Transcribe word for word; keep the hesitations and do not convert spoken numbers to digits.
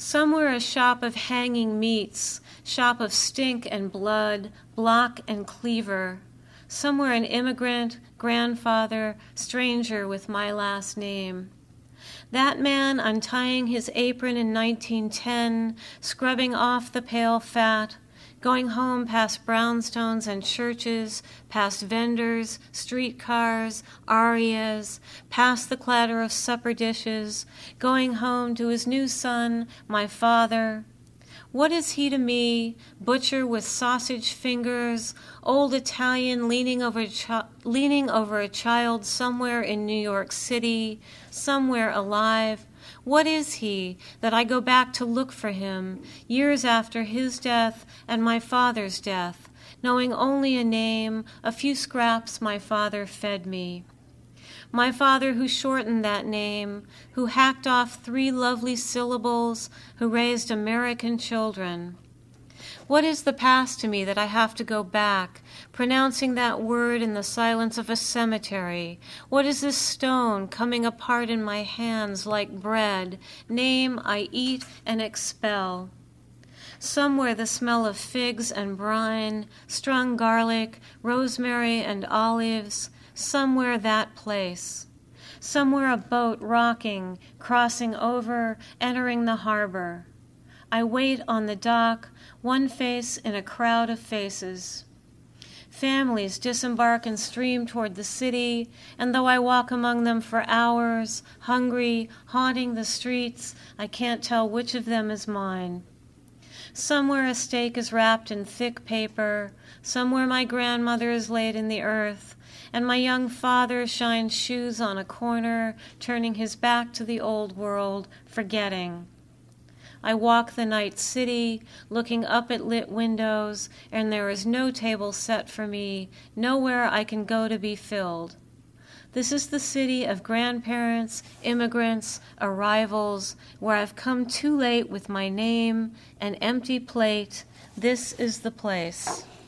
Somewhere a shop of hanging meats, shop of stink and blood, block and cleaver. Somewhere an immigrant, grandfather, stranger with my last name. That man untying his apron in nineteen ten, scrubbing off the pale fat, going home past brownstones and churches, past vendors, streetcars, arias, past the clatter of supper dishes, going home to his new son, my father. What is he to me, butcher with sausage fingers, old Italian leaning over, chi- leaning over a child somewhere in New York City, somewhere alive? What is he that I go back to look for him, years after his death and my father's death, knowing only a name, a few scraps my father fed me? My father who shortened that name, who hacked off three lovely syllables, who raised American children. What is the past to me that I have to go back, pronouncing that word in the silence of a cemetery? What is this stone coming apart in my hands like bread, name I eat and expel? Somewhere the smell of figs and brine, strung garlic, rosemary and olives, somewhere that place. Somewhere a boat rocking, crossing over, entering the harbor. I wait on the dock, one face in a crowd of faces. Families disembark and stream toward the city, and though I walk among them for hours, hungry, haunting the streets, I can't tell which of them is mine. Somewhere a stake is wrapped in thick paper, somewhere my grandmother is laid in the earth, and my young father shines shoes on a corner, turning his back to the old world, forgetting. I walk the night city, looking up at lit windows, and there is no table set for me, nowhere I can go to be filled. This is the city of grandparents, immigrants, arrivals, where I've come too late with my name, an empty plate. This is the place.